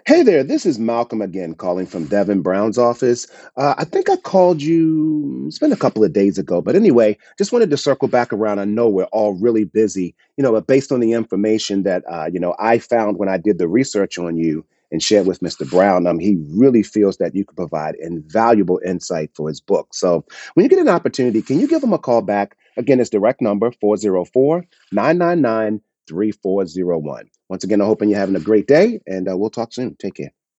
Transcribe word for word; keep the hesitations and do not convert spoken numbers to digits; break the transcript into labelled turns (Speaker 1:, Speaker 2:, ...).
Speaker 1: Hey there, this is Malcolm again calling from Devin Brown's office. Uh, I think I called you, it's been a couple of days ago, but anyway, just wanted to circle back around. I know we're all really busy, you know, but based on the information that, uh, you know, I found when I did the research on you and shared with Mister Brown, um, he really feels that you could provide invaluable insight for his book. So when you get an opportunity, can you give him a call back? Again, it's direct number four zero four, nine nine nine, three four zero one. Once again, I'm hoping you're having a great day, and uh, we'll talk soon. Take care.